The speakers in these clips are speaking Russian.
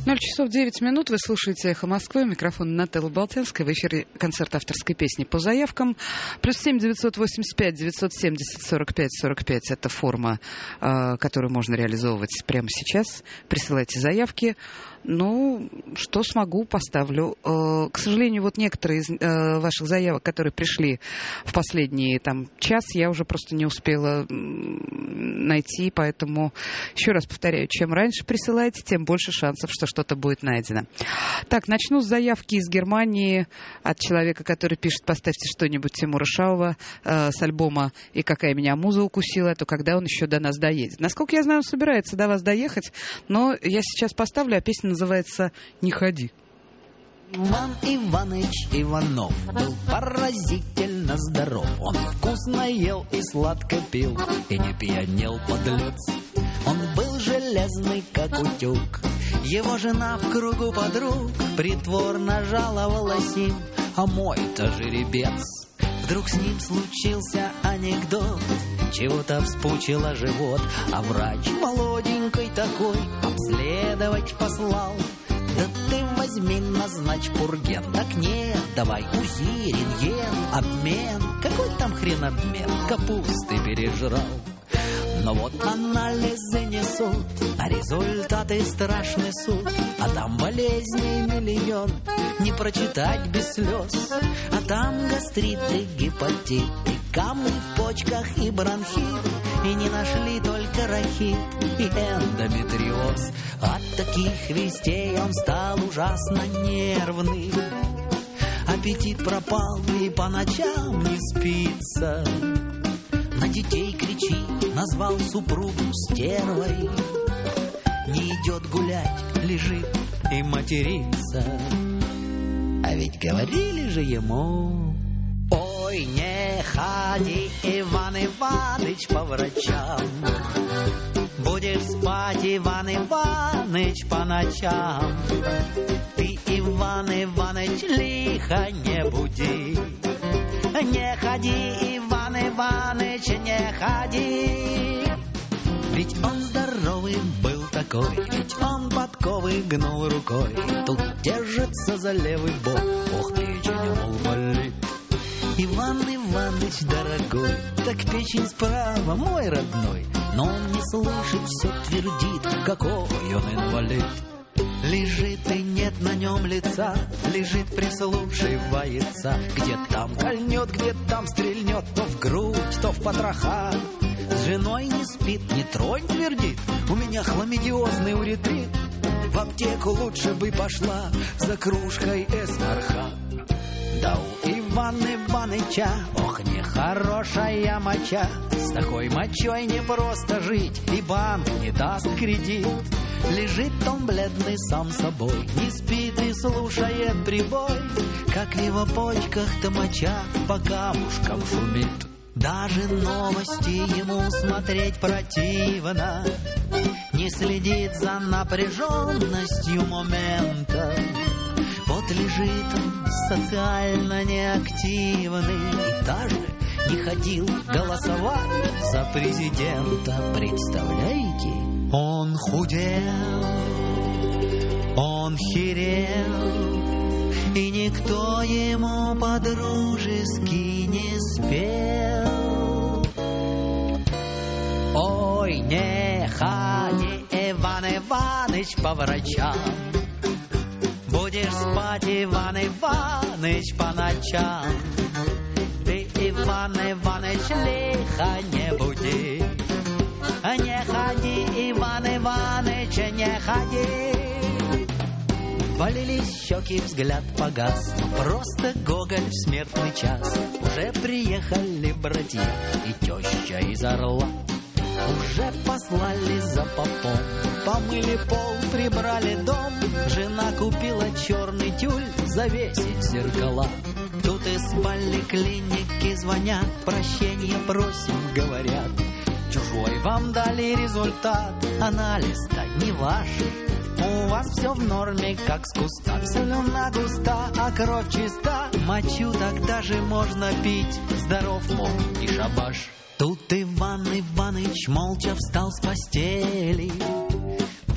0 часов 9 минут. Вы слушаете «Эхо Москвы». Микрофон Нателла Болтянская. В эфире концерт авторской песни по заявкам. +7 985 970 45 45. Это форма, которую можно реализовывать прямо сейчас. Присылайте заявки. Ну, что смогу, поставлю. К сожалению, вот некоторые из ваших заявок, которые пришли в последний час, я уже просто не успела найти, поэтому еще раз повторяю, чем раньше присылайте, тем больше шансов, что что-то будет найдено. Так, начну с заявки из Германии от человека, который пишет: поставьте что-нибудь Тимура Шаова с альбома «И какая меня муза укусила», то когда он еще до нас доедет. Насколько я знаю, он собирается до вас доехать, но я сейчас поставлю, а песня называется «Не ходи». Иван Иваныч Иванов был поразительно здоров. Он вкусно ел и сладко пил, и не пьянел, подлец. Он был железный, как утюг. Его жена в кругу подруг притворно жаловалась им: а мой-то жеребец. Вдруг с ним случился анекдот, чего-то вспучило живот, а врач молоденький такой обследовать послал. Да ты возьми, назначь пурген. Так нет, давай УЗИ, рентген, обмен. Какой там хрен обмен? Капусты пережрал. Но вот анализы несут, а результаты страшный суд. А там болезней миллион, не прочитать без слез. А там гастрит и гепатит, и камни в почках, и бронхит. И не нашли только рахит и эндометриоз. От таких вестей он стал ужасно нервный. Аппетит пропал, и по ночам не спится. На детей кричит, назвал супругу стервой. Не идет гулять, лежит и матерится. А ведь говорили же ему: ой, не ходи, Иван Иваныч, по врачам. Будешь спать, Иван Иваныч, по ночам. Ты, Иван Иваныч, лихо не буди. Не ходи, Иван Иваныч, не ходи. Ведь он здоровый был такой, ведь он подковы гнул рукой. Тут держится за левый бок, ох, печень, мол, болит. Иван Иваныч, дорогой, так печень справа, мой родной. Но он не слышит, все твердит, какой он инвалид. Лежит и нет на нем лица, лежит, прислушивается. Где там кольнет, где там стрельнет, то в грудь, то в потроха. С женой не спит, не тронь, твердит, у меня хламидиозный уретрит. В аптеку лучше бы пошла за кружкой эснарха. Да у Ивана Иваныча, ох, нехорошая моча. С такой мочой не просто жить, и банк не даст кредит. Лежит он бледный сам собой, не спит и слушает прибой, как в его почках-то моча по камушкам шумит. Даже новости ему смотреть противно, не следит за напряженностью момента. Вот лежит он социально неактивный и даже не ходил голосовать за президента. Представляете? Он худел, он херел, и никто ему по-дружески не спел. Ой, не ходи, Иван Иваныч, по врачам. Будешь спать, Иван Иваныч, по ночам. Ты, Иван Иваныч, лихо не буди. Не ходи, Иван Иваныч, не ходи. Валились щеки, взгляд погас, просто Гоголь в смертный час. Уже приехали братья и теща из Орла. Уже послали за попом, помыли пол, прибрали дом. Жена купила черный тюль, завесить зеркала. Тут из поликлиники звонят, прощения просим, говорят. Чужой вам дали результат, анализ-то не ваш. У вас все в норме, как с куста. Слюна густа, а кровь чиста. Мочу так даже можно пить, здоров, мол, и шабаш. Тут Иван Иваныч молча встал с постели,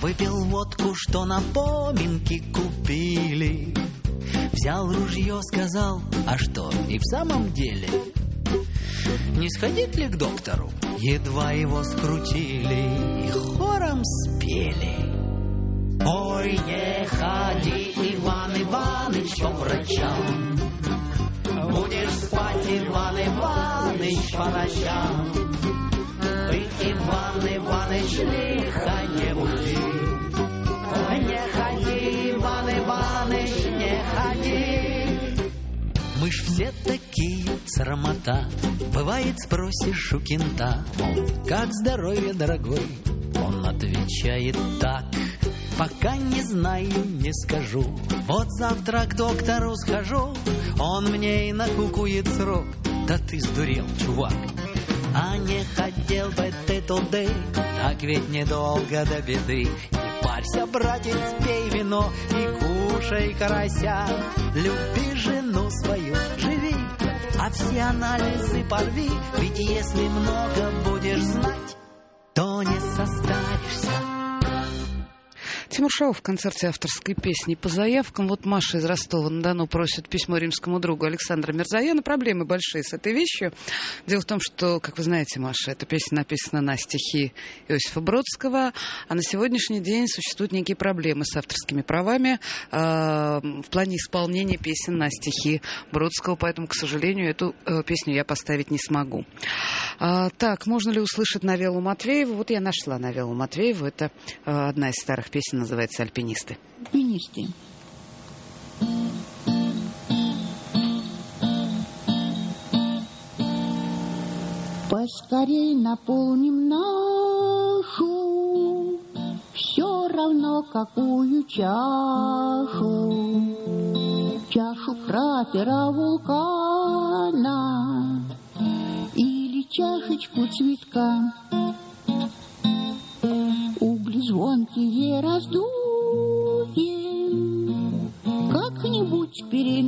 Выпил водку, что на поминки купили. Взял ружье, сказал, а что, и в самом деле? Не сходить ли к доктору? Едва его скрутили и хором спели. Ой, не ходи, Иван Иваныч, по врачам. Будешь спать, Иван Иваныч, по ночам. Ты, Иван Иваныч, лихо не буди. Ой, не ходи, Иван Иваныч, не ходи. Мы ж все такие срамота. Бывает, спросишь у кента, мол, как здоровье, дорогой? Он отвечает так: пока не знаю, не скажу. Вот завтра к доктору схожу, он мне и накукует срок. Да ты сдурел, чувак. А не хотел бы ты туды, так ведь недолго до беды. Не парься, братец, пей вино и кушай карася. Люби жену свою, живи, а все анализы порви. Ведь если много будешь знать, то не состаришься. Тимур Шаов в концерте авторской песни по заявкам. Вот Маша из Ростова-на-Дону просит письмо римскому другу Александра Мирзояна. Проблемы большие с этой вещью. Дело в том, что, как вы знаете, Маша, эта песня написана на стихи Иосифа Бродского, а на сегодняшний день существуют некие проблемы с авторскими правами в плане исполнения песен на стихи Бродского, поэтому, к сожалению, эту песню я поставить не смогу. Так, можно ли услышать Навелу Матвееву? Вот я нашла Навелу Матвееву. Это одна из старых песен, называется «Альпинисты». Альпинисты. Поскорей наполним нашу, все равно какую чашу, чашу кратера вулкана или чашечку цветка. Угли звонкие раздуем, как-нибудь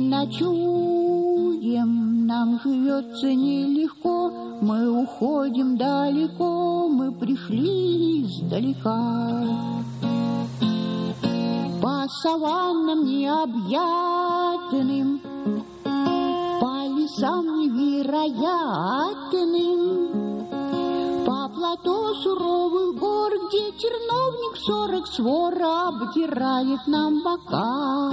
переночуем. Нам живется нелегко, мы уходим далеко, мы пришли издалека. По саваннам необъятным, по лесам невероятным, по плато суровых гор, где терновник 40 свора обдирает нам бока.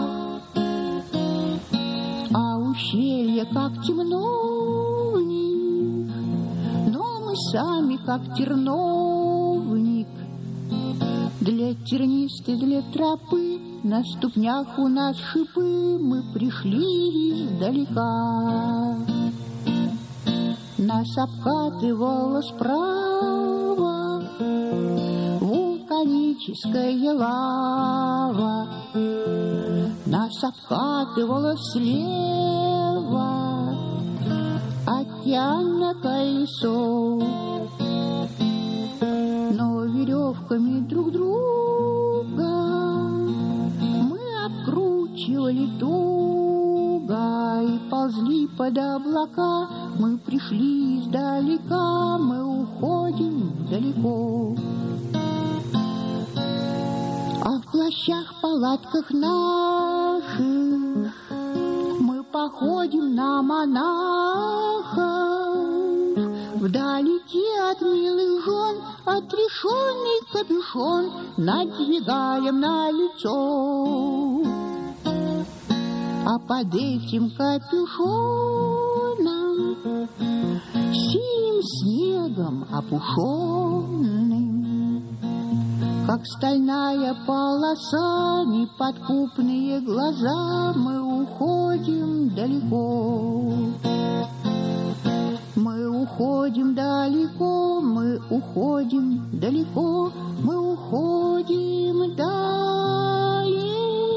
А ущелье как темно в них, но мы сами как терновник. Для тернистой, для тропы на ступнях у нас шипы, мы пришли издалека. Нас обкатывала справа вулканическая лава, нас обкатывала слева океан на колесо. Но веревками друг друга мы обкручивали туго и ползли под облака. Мы пришли издалека, мы уходим далеко. А в плащах, палатках наших мы походим на монахов. Вдалеке от милых жен отрешенный капюшон надвигаем на лицо. А под этим капюшоном синим снегом опушенным, как стальная полоса, неподкупные глаза, мы уходим далеко. Мы уходим далеко, мы уходим далеко, мы уходим далеко.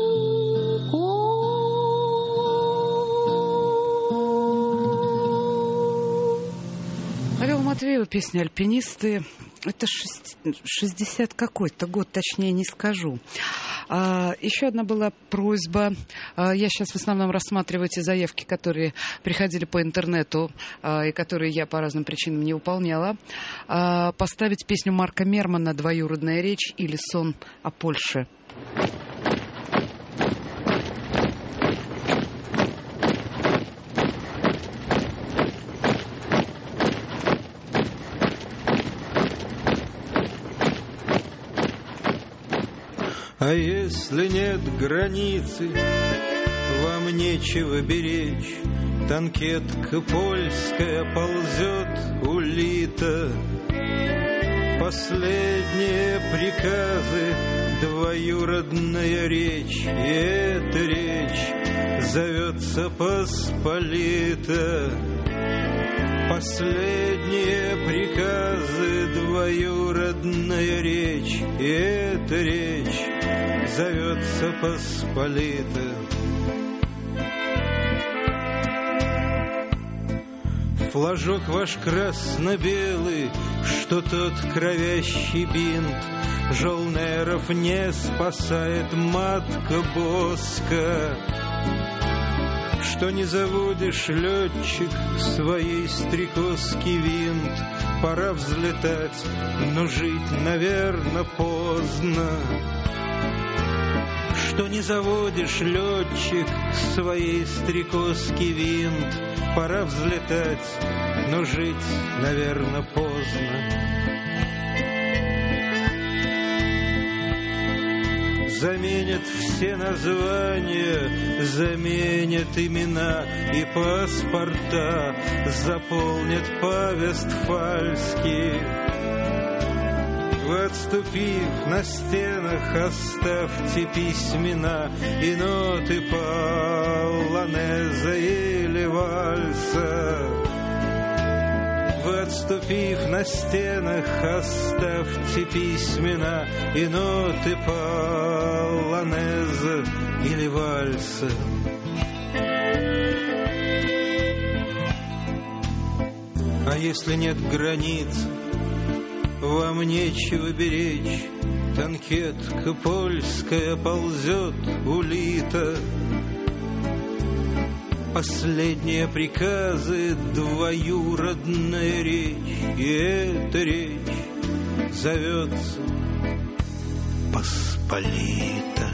Навела Матвеева, песня «Альпинисты». Это 60 какой-то год, точнее не скажу. Еще одна была просьба. Я сейчас в основном рассматриваю те заявки, которые приходили по интернету и которые я по разным причинам не выполняла. Поставить песню Марка Мермана «Двоюродная речь» или «Сон о Польше». А если нет границы, вам нечего беречь. Танкетка польская ползет улита. Последние приказы, двоюродная речь. И эта речь зовется Посполита. Последние приказы, двоюродная речь. И эта речь зовется Посполита. Флажок ваш красно-белый, что тот кровящий бинт, жолнеров не спасает матка Боска. Что не заводишь, летчик, своей стрекозский винт. Пора взлетать, но жить, наверно, поздно. Что не заводишь, летчик, своей стрекозский винт. Пора взлетать, но жить, наверно, поздно. Заменят все названия, заменят имена и паспорта, заполнят повестфальски. Вы, отступив на стенах, оставьте письмена и ноты полонеза или вальса. Вы, отступив на стенах, оставьте письмена и ноты полонеза или вальса. А если нет границ, вам нечего беречь. Танкетка польская ползет улита. Последние приказы, двоюродная речь. И эта речь зовется Посполита.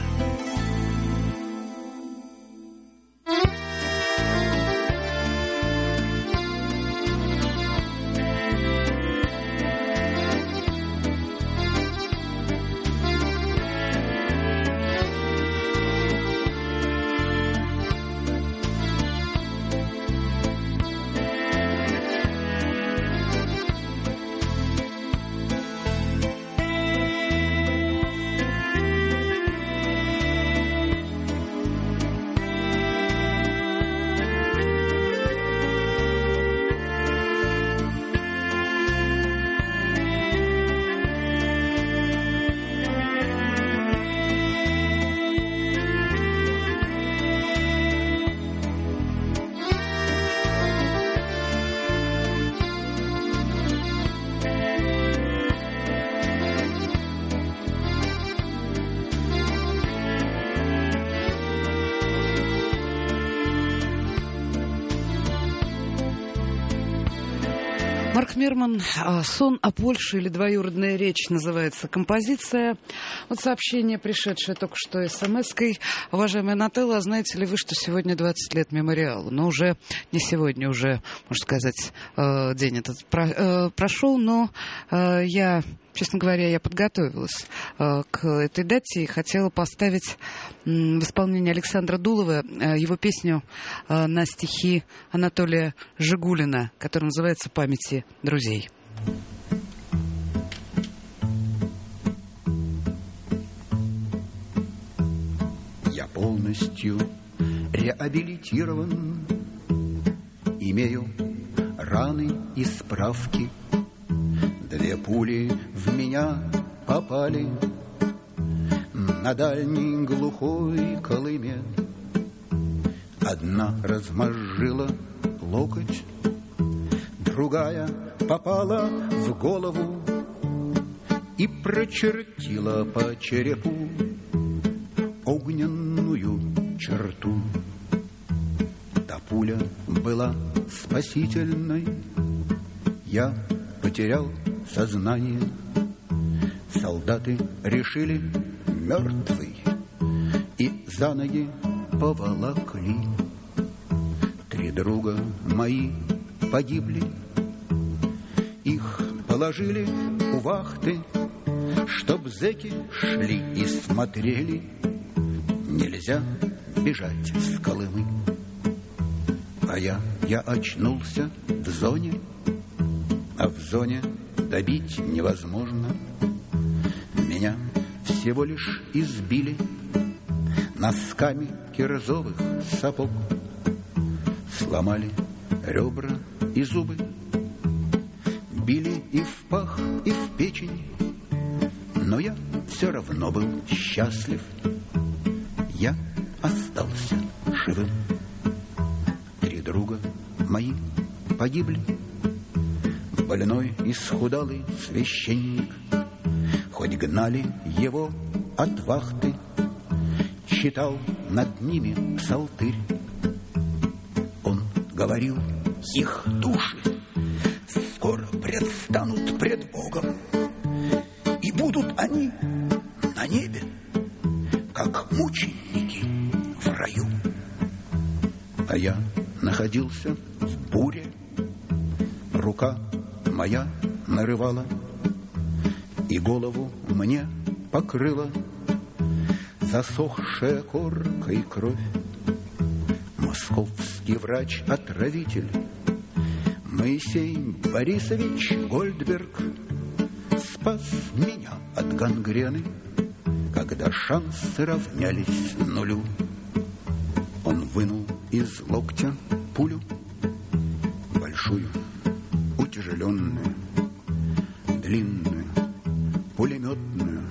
Марк Мерман, «Сон о Польше» или «Двоюродная речь» называется композиция. Вот сообщение, пришедшее только что смс-кой. Уважаемая Нателла, знаете ли вы, что сегодня 20 лет мемориалу? Но уже не сегодня, уже, можно сказать, день этот прошел, но я... Честно говоря, я подготовилась к этой дате и хотела поставить в исполнении Александра Дулова его песню на стихи Анатолия Жигулина, которая называется «Памяти друзей». Я полностью реабилитирован, имею раны и справки. 2 пули в меня попали на дальней глухой Колыме. Одна размозжила локоть, другая попала в голову и прочертила по черепу огненную черту. Та пуля была спасительной, я потерял сознание. Солдаты решили мертвый и за ноги поволокли. 3 друга мои погибли, их положили у вахты, чтоб зэки шли и смотрели. Нельзя бежать с Колымы. А я очнулся в зоне, а в зоне добить невозможно. Меня всего лишь избили носками кирзовых сапог, сломали ребра и зубы, били и в пах, и в печень, но я все равно был счастлив. Я остался живым. 3 друга мои погибли. Больной исхудалый священник, хоть гнали его от вахты, читал над ними псалтырь. Он говорил: их души скоро предстанут пред Богом, и будут они на небе, как мученики в раю. А я находился в буре, рука моя нарывала, и голову мне покрыла засохшая коркой кровь. Московский врач-отравитель Моисей Борисович Гольдберг спас меня от гангрены, когда шансы равнялись нулю. Он вынул из локтя пулю, большую, утяжеленную, длинную, пулеметную,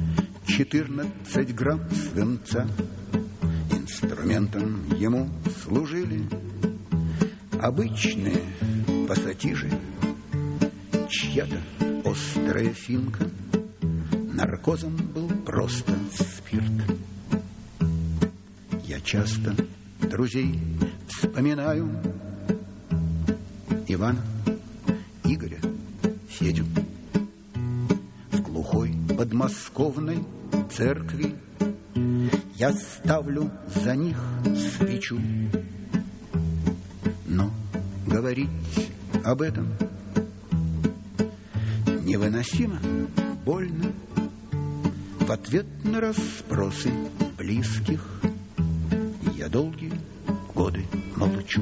14 грамм свинца. Инструментом ему служили обычные пассатижи, чья-то острая финка. Наркозом был просто спирт. Я часто друзей вспоминаю: Ивана, Игоря, Федю. В глухой подмосковной церкви я ставлю за них свечу. Но говорить об этом невыносимо больно. В ответ на расспросы близких я долгие годы молчу.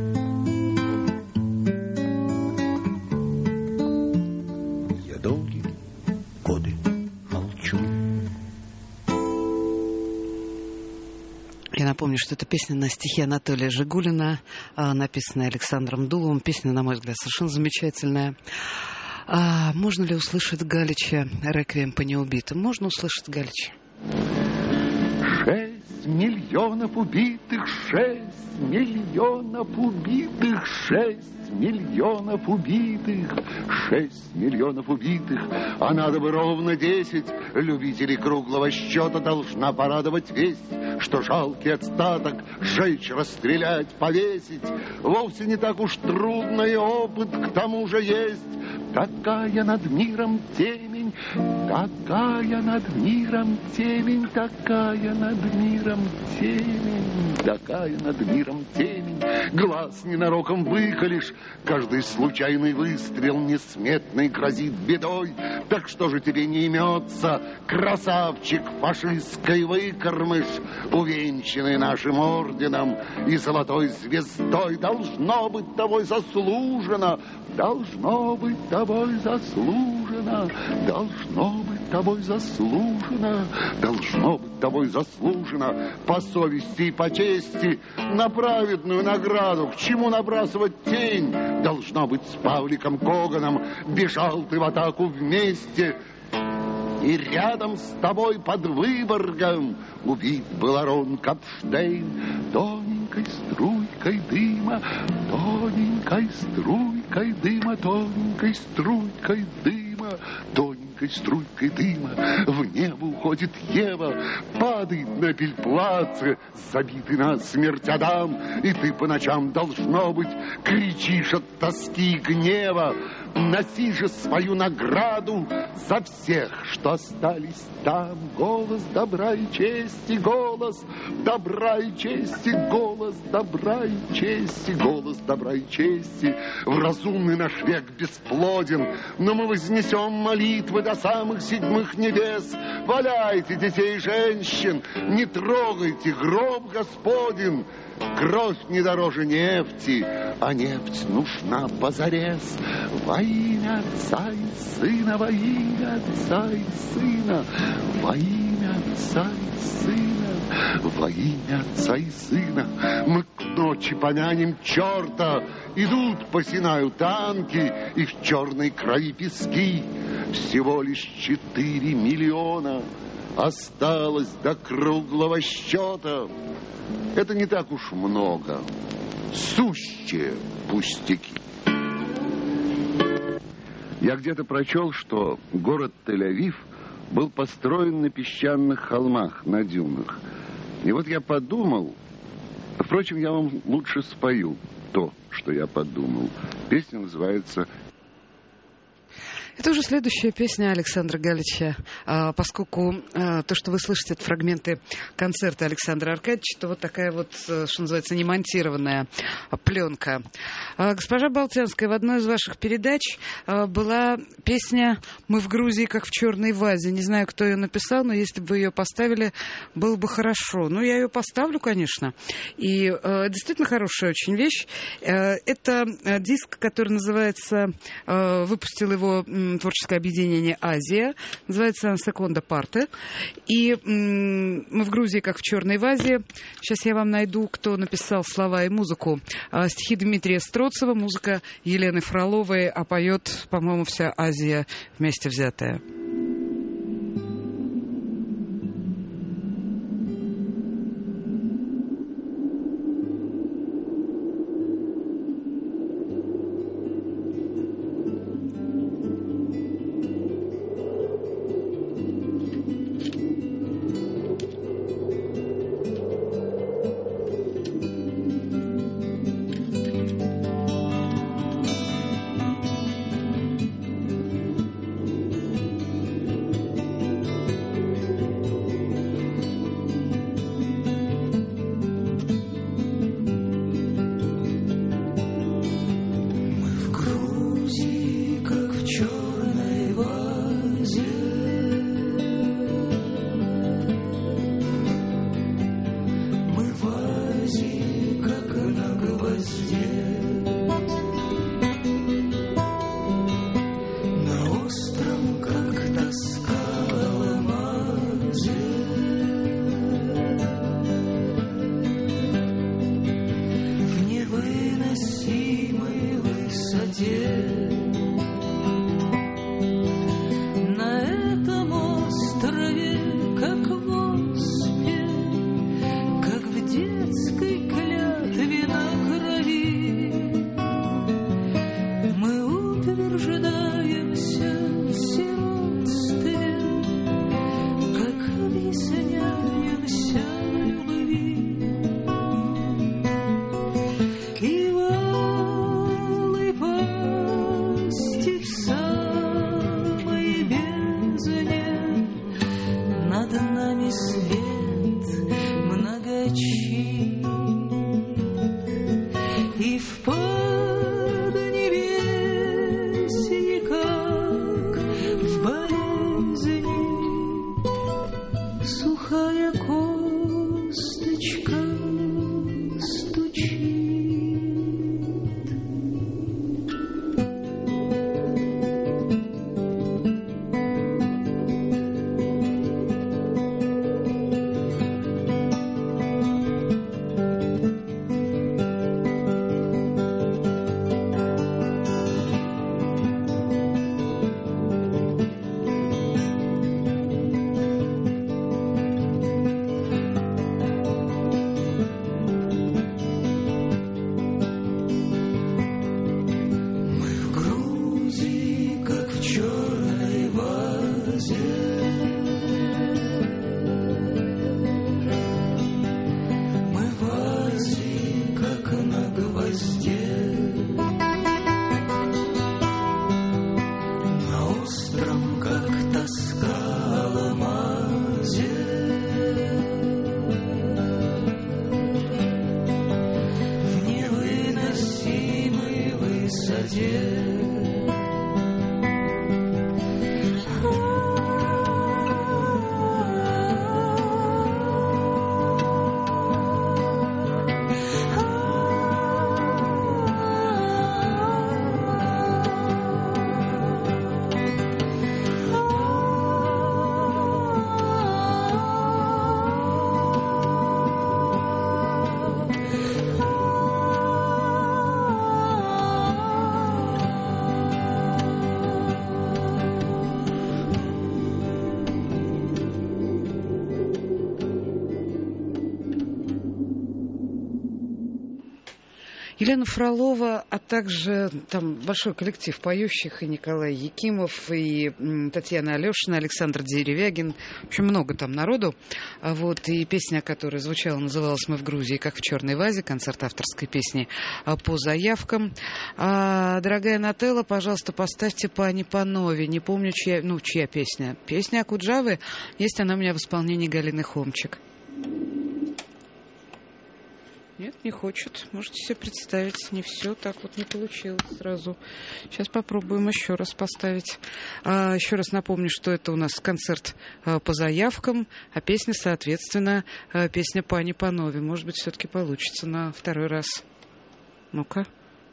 Я долгие годы молчу. Я напомню, что это песня на стихи Анатолия Жигулина, написанная Александром Дуловым. Песня, на мой взгляд, совершенно замечательная. Можно ли услышать Галича «Реквием по неубитым»? Можно услышать Галича. 6 миллионов убитых, 6 миллионов убитых, 6 миллионов убитых, 6 миллионов убитых, а надо бы ровно 10. Любителей круглого счета должна порадовать весть, что жалкий отстаток сжечь, расстрелять, повесить вовсе не так уж трудно, и опыт к тому же есть. Такая над миром темень, такая над миром темень, такая над миром темень, такая над миром темень. Глаз ненароком выколешь, каждый случайный выстрел несметный грозит бедой. Так что же тебе не имется, красавчик фашистской выкормыш, увенчанный нашим орденом и золотой звездой? Должно быть тобой заслужено, должно быть тобой заслужено, должно быть тобой заслужено, должно быть тобой заслужено. По совести и по чести на праведную награду к чему набрасывать тень? Должно быть, с Павликом Коганом бежал ты в атаку вместе, и рядом с тобой под Выборгом убит был Арон Капштейн. Тоненькой струйкой дыма, тоненькой струйкой дыма, тоненькой струйкой дыма, тоненькой тонкой струйкой дыма в небо уходит Ева, падает на пельплаце, забитый насмерть Адам, и ты по ночам, должно быть, кричишь от тоски и гнева. Носи же свою награду за всех, что остались там. Голос добра и чести, голос добра и чести, голос добра и чести, голос добра и чести. В разумный наш век бесплоден, но мы вознесем молитвы до самых седьмых небес. Валяйте детей и женщин, не трогайте гроб Господень. Кровь не дороже нефти, а нефть нужна позарез. Во имя Отца и Сына, во имя Отца и Сына, во имя Отца и Сына, во имя Отца и Сына. Мы к ночи помянем черта, идут по Синаю танки, и в черной крови пески. Всего лишь 4 миллиона осталось до круглого счета. Это не так уж много, сущие пустяки. Я где-то прочел, что город Тель-Авив был построен на песчаных холмах, на дюнах. И вот я подумал, впрочем, я вам лучше спою то, что я подумал. Песня называется... Это уже следующая песня Александра Галича, поскольку то, что вы слышите, это фрагменты концерта Александра Аркадьевича, то вот такая вот, что называется, немонтированная пленка. Госпожа Болтянская, в одной из ваших передач была песня «Мы в Грузии, как в черной вазе». Не знаю, кто ее написал, но если бы вы ее поставили, было бы хорошо. Ну, я ее поставлю, конечно. И действительно хорошая очень вещь. Это диск, который называется, выпустил его творческое объединение «Азия». Называется «Секонда парте». И мы в Грузии, как в черной вазе. Сейчас я вам найду, кто написал слова и музыку. Стихи Дмитрия Строцева, музыка Елены Фроловой, а поет, по-моему, вся Азия вместе взятая. Елена Фролова, а также там большой коллектив поющих, и Николай Якимов, и Татьяна Алешина, Александр Деревягин. В общем, много там народу. Вот, и песня, которая звучала, называлась «Мы в Грузии, как в черной вазе», концерт авторской песни по заявкам. Дорогая Нателла, пожалуйста, поставьте «Пани Панове». Не помню, чья песня. Песня Акуджавы. Есть она у меня в исполнении Галины Хомчик. Нет, не хочет. Можете себе представить, не все так вот не получилось сразу. Сейчас попробуем еще раз поставить. Еще раз напомню, что это у нас концерт по заявкам, а песня, соответственно, песня «Пани Панове». Может быть, все-таки получится на второй раз. Ну-ка.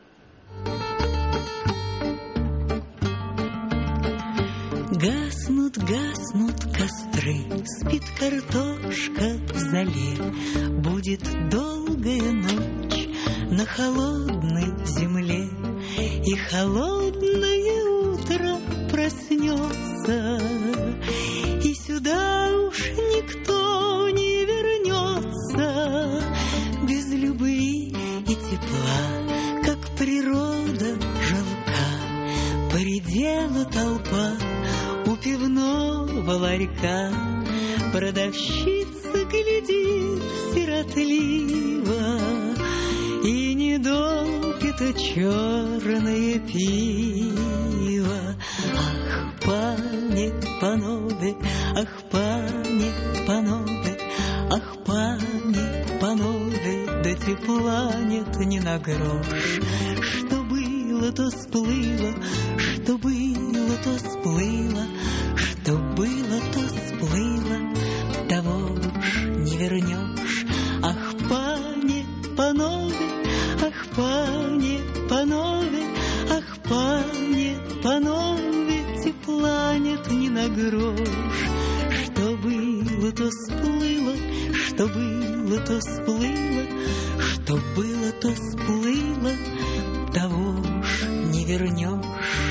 Гаснут, гаснут костры, спит картошка в зале. Будет долгая ночь на холодной земле, и холодное утро проснется, и сюда уж никто не вернется. Без любви и тепла, как природа жалка, поредела толпа у пивного ларька. Продавщица глядит сиротливо и не допито черное пиво. Ах, пане Панове, ах, пане Панове, ах, пане Панове, да тепла нет ни на грош. Что было, то сплыло, что было, то сплыло, что было, то сплыло, того уж не вернешь. Ах, пане Панове, ах, пане Панове, ах, пане Панове, тепла нет ни на грош. Что было, то сплыло, что было, то сплыло, что было, то сплыло, того уж не вернешь.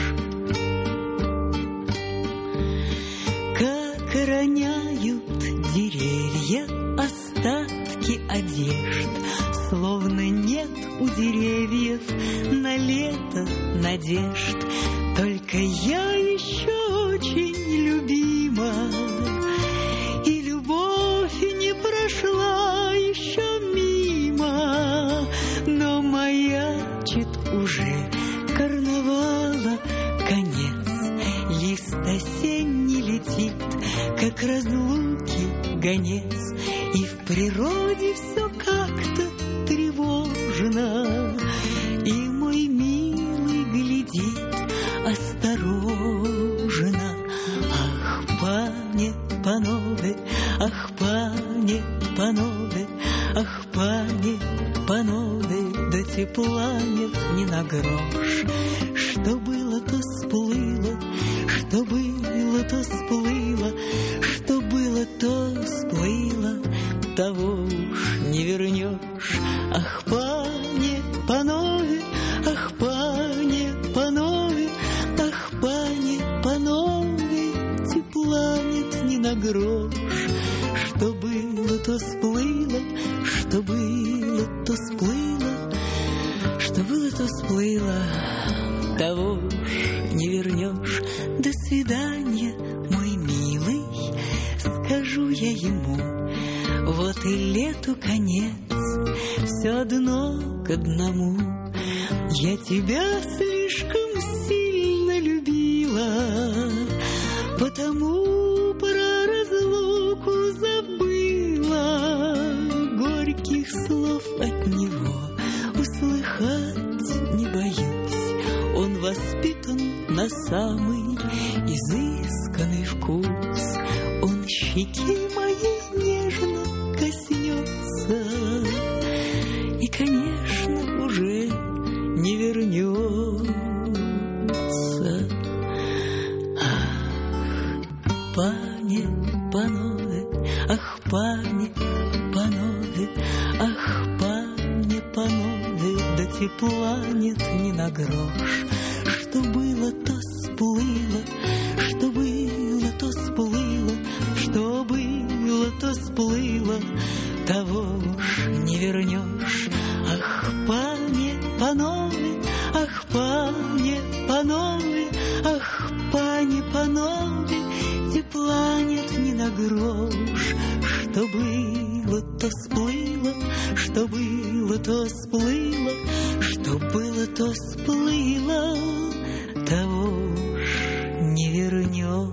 Как роняют деревья остатки одежд, словно нет у деревьев на лето надежд. Только я еще очень любима, и любовь не прошла еще мимо, но маячит уже карнавала конец. Лист осенний летит, как разлуки гонец, и в природе все как-то тревожно, и мой милый глядит осторожно. Ах, пане Панове, ах, пане Панове, ах, пане Панове, да тепла нет ни на грош. Что было, то сплыло, что было, то сплыло, что было, то сплыло, того уж не вернешь. Ах, пане Панове, ах, пане Панове, ах, пане Панове, тепла нет ни на грош. Что было, то сплыло, что было, то сплыло, что было, то сплыло, того уж не вернешь. До свидания, мой милый, скажу я ему. Вот и лету конец, все одно к одному. Я тебя слишком сильно любила, потому про разлуку забыла. Горьких слов от него услыхать не боюсь. Он воспитан на самый изысканный вкус. Он щеки моей нежно коснется и, конечно, уже не вернется. Ах, пане Панове, ах, пане Панове, ах, пане Панове, да тепла нет ни на грош. Что было, то сплыло, что было, то сплыло, что было, то сплыло, того уж не вернешь. Ах, пане панове, ах, пане, панове, ах, пане, панове, тепла нет ни на грош. Что было, то сплыло, что было, то сплыло, что было, то сплыло, того ж не вернешь.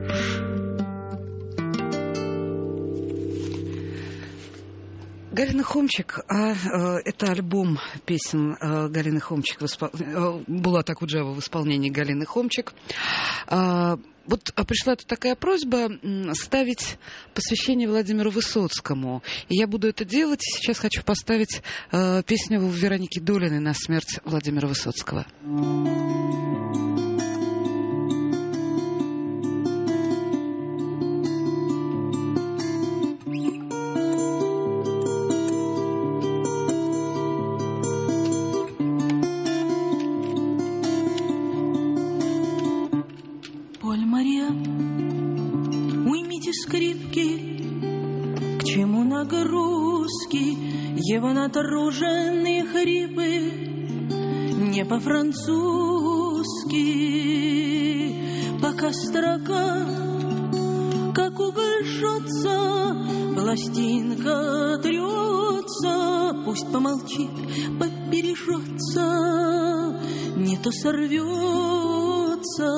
Галина Хомчик, это альбом песен Галины Хомчик, Булат Акуджава в исполнении Галины Хомчик. Вот пришла такая просьба ставить посвящение Владимиру Высоцкому. И я буду это делать. Сейчас хочу поставить песню Вероники Долиной на смерть Владимира Высоцкого. Его натруженные хрипы не по-французски, пока строка, как уголь жжется, пластинка трется, пусть помолчит, побережется, не то сорвется.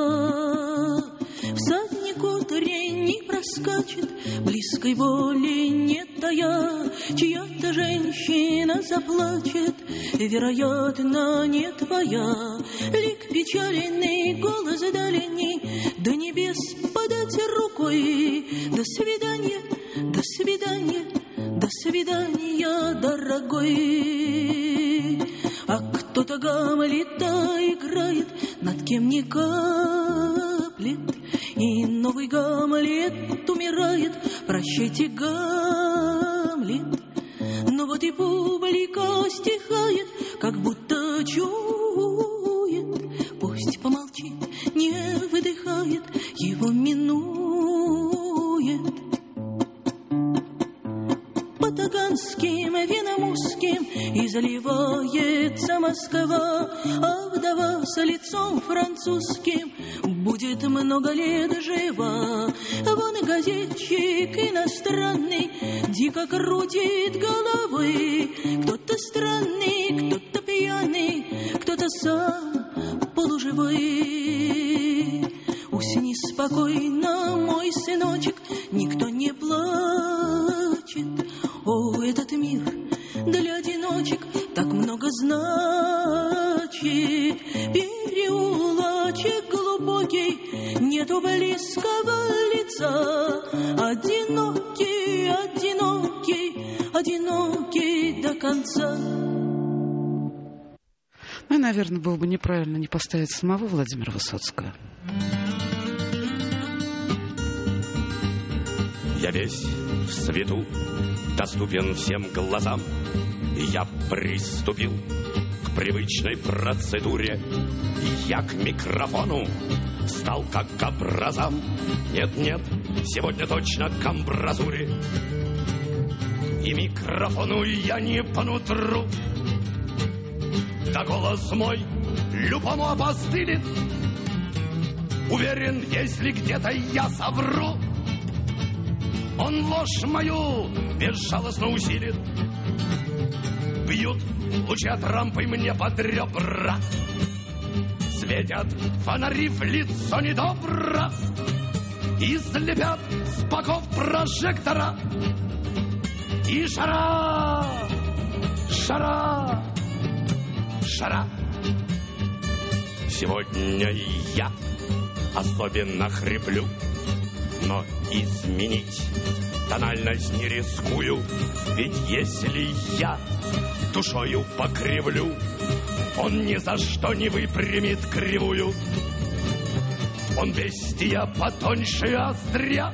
Всадник утренний проскачет, близкой воли не тая, чья-то женщина заплачет, вероятно, не твоя. Лик печальный, голос далекий, до небес подать рукой. До свидания, до свидания, до свидания, дорогой. А кто-то Гамлета играет, над кем не каплет, и новый Гамлет умирает. Прощайте, Гамлет. Но вот и публика стихает, как будто чует. Пусть помолчит, не выдыхает, его минует. По таганским винам узким изливается Москва, а вдова с лицом французским будет много лет жива. Вон и газетчик иностранный дико крутит головы. Кто-то странный, кто-то пьяный, кто-то сам полуживой. Усни спокойно, мой сыночек, никто не плачет. О, этот мир для одиночек так много значит. Переулочек глубокий, нету близкого лица. Одинокий, одинокий, одинокий до конца. Ну и, наверное, было бы неправильно не поставить самого Владимира Высоцкого. Я весь в свету, доступен всем глазам. И я приступил к привычной процедуре. Я к микрофону стал как к образам. Нет-нет, сегодня точно к амбразуре. И микрофону я не по нутру. Да голос мой любому опостылит. Уверен, если где-то я совру, он ложь мою безжалостно усилит. Бьют лучи от рампы мне под ребра, светят фонари в лицо недобро и слепят с боков прожектора. И жара, жара, жара. Сегодня я особенно хриплю, но изменить тональность не рискую. Ведь если я душою покривлю, он ни за что не выпрямит кривую. Он бестия потоньше остря,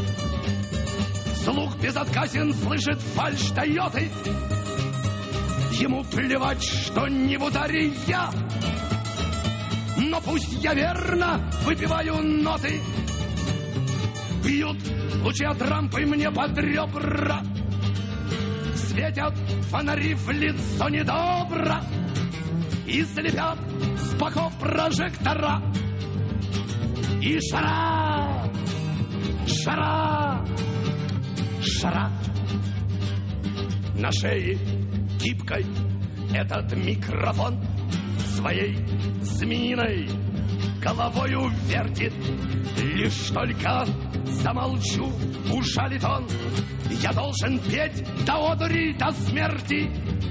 слух безотказен, слышит фальшь Тойоты. Ему плевать, что не в ударе я, но пусть я верно выпиваю ноты. Бьют лучи от рампы мне под ребра, Светят фонари в лицо недобро и слепят с боков прожектора. И жара, жара, жара. На шее гибкой этот микрофон своей змеиной головою вертит. Лишь только замолчу, ужалит он. Я должен петь до одури, до смерти.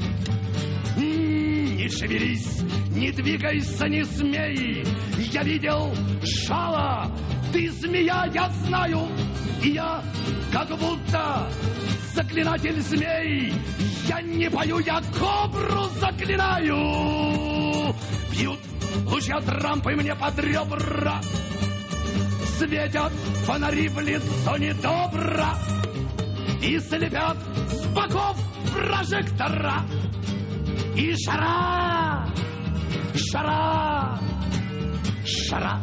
Не шевелись, не двигайся, не смей. Я видел жало, ты змея, я знаю. И я как будто заклинатель змей. Я не пою, я кобру заклинаю. Бьют лучи от рампы мне под ребра. Светят фонари в лицо недобро и слепят с боков прожектора. И жара, жара, жара.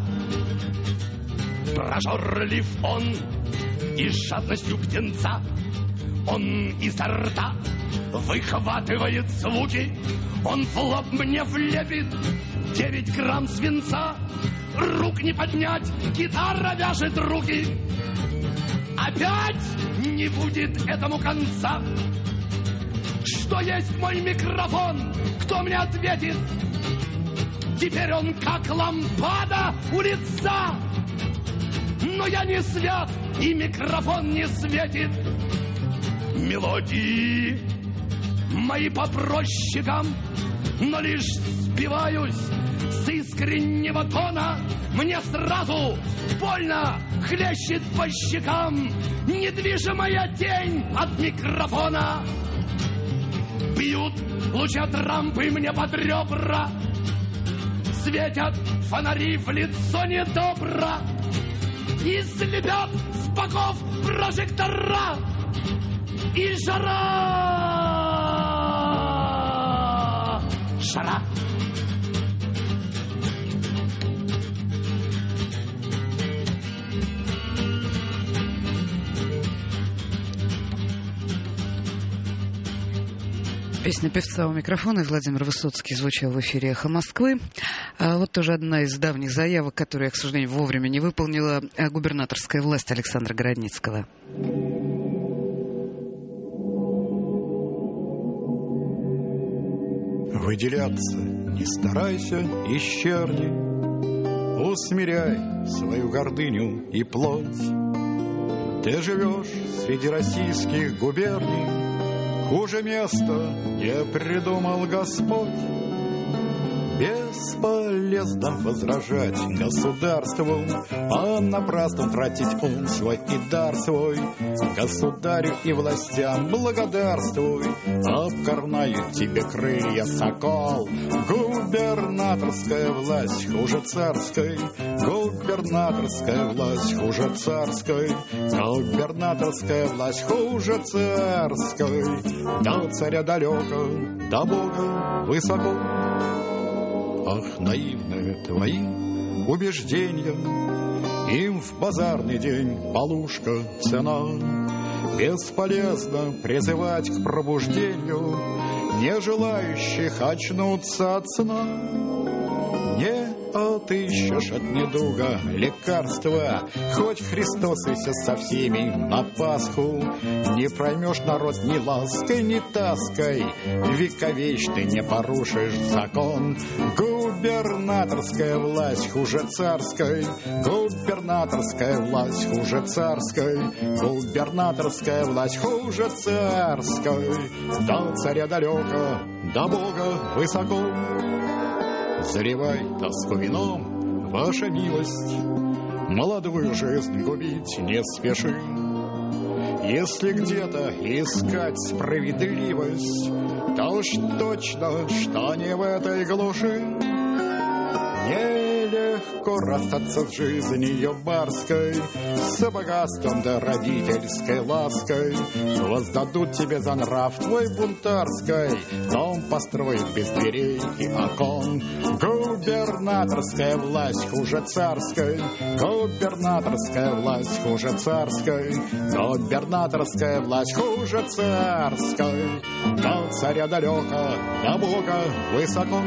Прожорлив он и с жадностью птенца, он изо рта выхватывает звуки. Он в лоб мне влепит 9 грамм свинца. Рук не поднять, гитара вяжет руки. Опять не будет этому конца. Что есть мой микрофон? Кто мне ответит? Теперь он как лампада у лица. Но я не свят, и микрофон не светит. Мелодии мои по прощикам, но лишь сбиваюсь с искреннего тона. Мне сразу больно хлещет по щекам недвижимая тень от микрофона. Бьют лучи от рампы мне под ребра. Светят фонари в лицо недобро и слепят с боков прожектора. И жара, жара. Песня певца у микрофона. Владимир Высоцкий звучал в эфире «Эхо Москвы». Вот тоже одна из давних заявок, которую я, к сожалению, вовремя не выполнила. Губернаторская власть Александра Городницкого. Выделяться не старайся, исчерни, усмиряй свою гордыню и плоть. Ты живешь среди российских губерний, хуже места не придумал Господь. Бесполезно возражать государству, а напрасно тратить ум свой и дар свой. Государю и властям благодарствуй, обкорнают тебе крылья, сокол. Губернаторская власть хуже царской, губернаторская власть хуже царской, губернаторская власть хуже царской. До царя далеко, до Бога высоко. Ах, наивные твои убеждения, им в базарный день полушка цена. Бесполезно призывать к пробуждению не желающих очнуться от сна. Не отыщешь от недуга лекарства, хоть Христос Иисус со всеми на Пасху. Не проймешь народ ни лаской, ни таской, вековечный не порушишь закон. Губернаторская власть хуже царской, губернаторская власть хуже царской, губернаторская власть хуже царской. До царя далеко, до Бога высоко. Заливай тоску вином, ваша милость, молодую жизнь губить не спеши. Если где-то искать справедливость, то уж точно, что не в этой глуши. Не нелегко расстаться с жизнью барской, с богатством да родительской лаской. Воздадут тебе за нрав твой бунтарской, дом построить без дверей и окон. Губернаторская власть хуже царской, губернаторская власть хуже царской, губернаторская власть хуже царской. До царя далеко, до Бога высоко.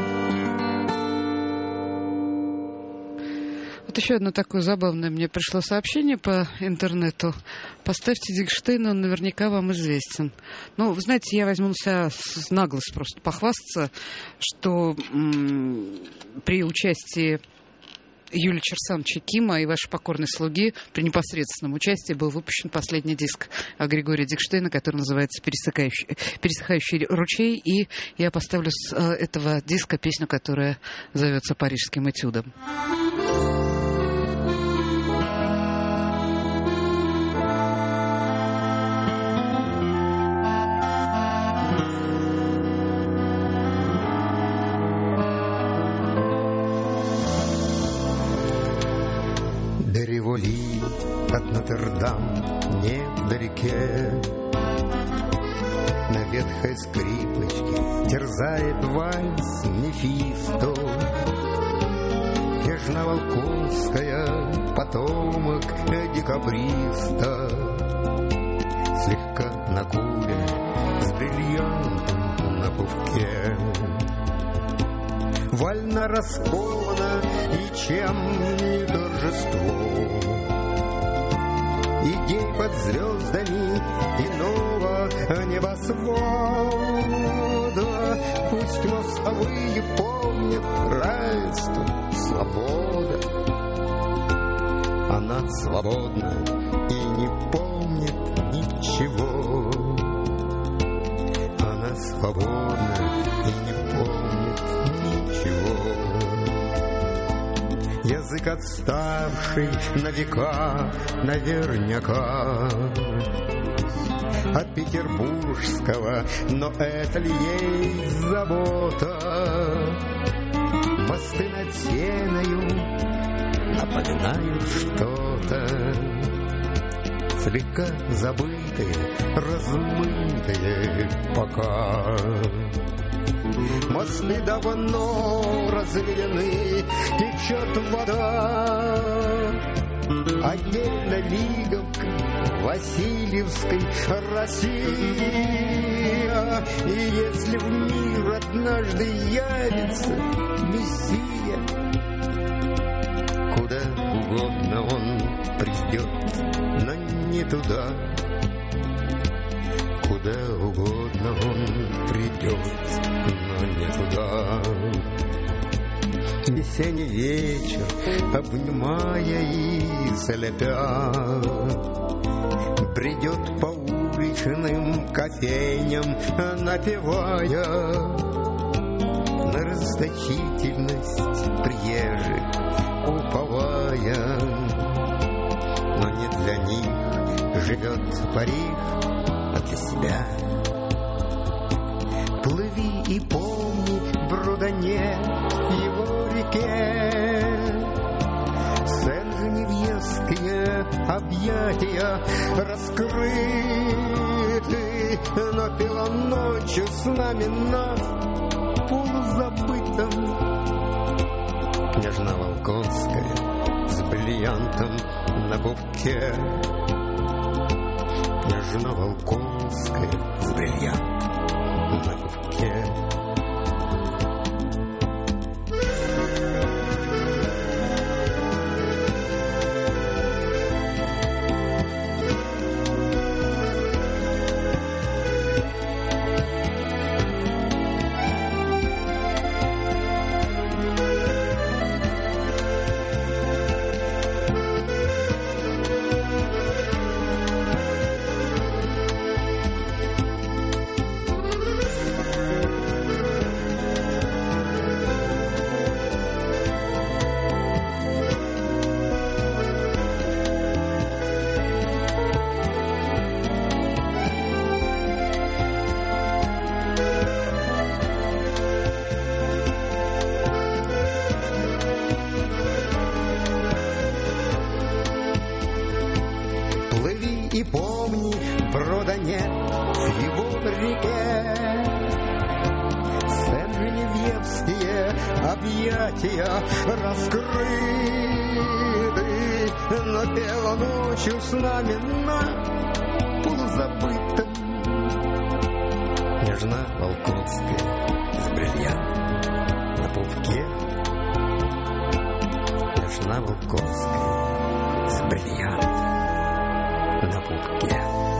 Вот еще одно такое забавное мне пришло сообщение по интернету. Поставьте Дикштейна, он наверняка вам известен. Ну, вы знаете, я возьму на себя наглость просто похвастаться, что при участии Юлии Черсановича Кима и вашей покорной слуги при непосредственном участии был выпущен последний диск Григория Дикштейна, который называется «Пересыхающий ручей». И я поставлю с этого диска песню, которая зовется «Парижским этюдом». От Нотр-Дам невдалеке на ветхой скрипочке терзает вальс Мефисто. Княжна-Волконская, потомок декабриста, слегка накурен, с бриллиантом на пупке. Вольно раскована и чем не торжество идей под звездами иного небосвода. Пусть мостовые помнят равенство, свобода. Она свободна и не помнит ничего. Она свободна и не помнит ничего. Язык отставший на века наверняка от петербургского, но это ли ей забота? Мосты над Сеною напоминают что-то, слегка забытые, размытые пока. Мосты давно разведены, течет вода. Отдельно Лиговка, Васильевской Россия. И если в мир однажды явится Мессия, куда угодно он придет, но не туда. Куда угодно он придет, но не туда. Весенний вечер, обнимая и слепя, бредет по уличным кофейням, напевая на расточительность приезжих, уповая. Но не для них живет Париж, а для себя. Плыви и помни, Брудоне, его реке, Сен-Женевьевские объятия раскрыты, но пела ночью с нами на полузабытом. Княжна Волконская с бриллиантом на пупке. Княжна Волконская с бриллиантом на пупке. гостье объятия раскрыты, но пела ночью с нами на полузабытом. Нежна Волконская с бриллиантом на пупке. Нежна Волконская с бриллиантом на пупке.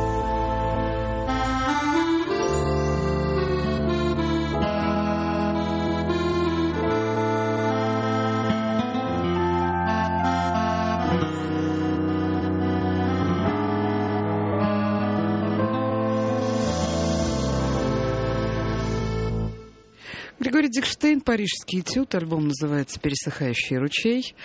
Григорий Дикштейн, «Парижский этюд», альбом называется «Пересыхающий ручей».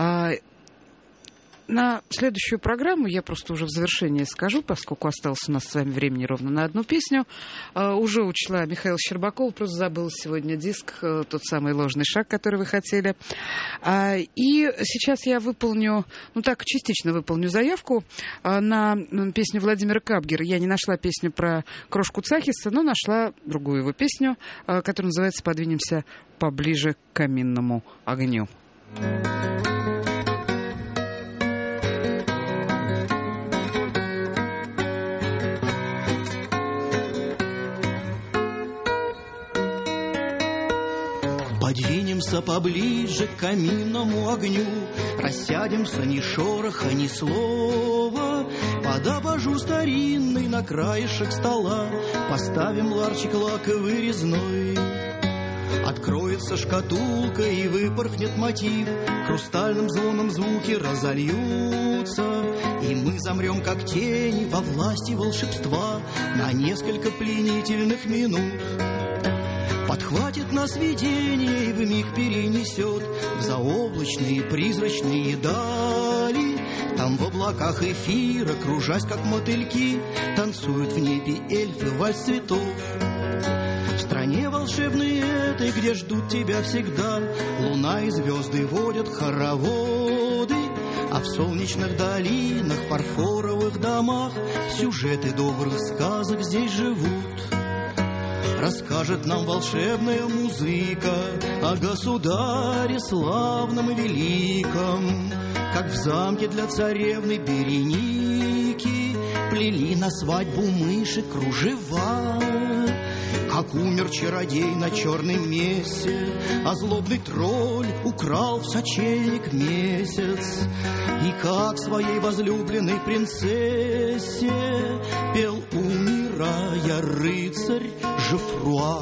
На следующую программу я просто уже в завершение скажу, поскольку осталось у нас с вами времени ровно на одну песню. Уже учла Михаила Щербакова, просто забыла сегодня диск, тот самый «Ложный шаг», который вы хотели. И сейчас я выполню, частично выполню заявку на песню Владимира Кабгера. Я не нашла песню про Крошку Цахиса, но нашла другую его песню, которая называется «Подвинемся поближе к каминному огню». Подвинемся поближе к каминному огню, рассядемся ни шороха, ни слова, под абажур старинный на краешек стола поставим ларчик лаковый резной. Откроется шкатулка и выпорхнет мотив, хрустальным звоном звуки разольются, и мы замрем, как тени, во власти волшебства на несколько пленительных минут. Подхватит нас видение и вмиг перенесет в заоблачные призрачные дали. Там в облаках эфира, кружась как мотыльки, танцуют в небе эльфы вальс цветов. В стране волшебной этой, где ждут тебя всегда, луна и звезды водят хороводы, а в солнечных долинах, фарфоровых домах сюжеты добрых сказок здесь живут. Расскажет нам волшебная музыка о государе славном и великом, как в замке для царевны Береники плели на свадьбу мыши кружева. Как умер чародей на черном месте, а злобный тролль украл в сочельник месяц. И как своей возлюбленной принцессе пел, умирая, рыцарь Жефруа.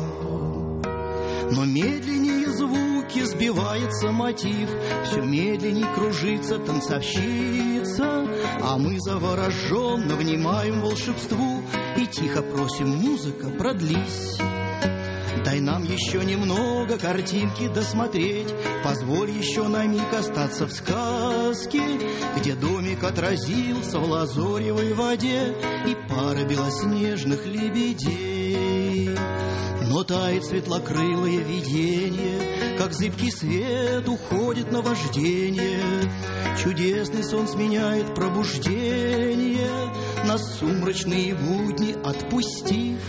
Но медленнее звуки сбивается мотив, все медленней кружится танцовщица, а мы завороженно внимаем волшебству и тихо просим: музыка, продлись. Дай нам еще немного картинки досмотреть, позволь еще на миг остаться в сказке, где домик отразился в лазоревой воде и пара белоснежных лебедей. Но тает светлокрылое видение, как зыбкий свет уходит наваждение. Чудесный сон сменяет пробуждение, нас сумрачные будни отпустив.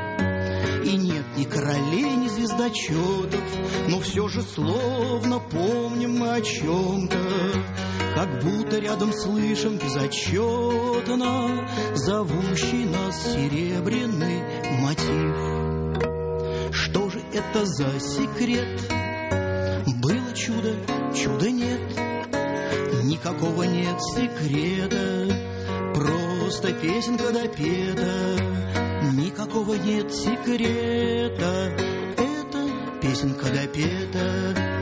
И нет ни королей, ни звездочетов, но все же словно помним мы о чем-то, как будто рядом слышим безотчетно зовущий нас серебряный мотив. Что же это за секрет? Было чудо, чуда нет. Никакого нет секрета, просто песенка допета. Никакого нет секрета, это песенка допета.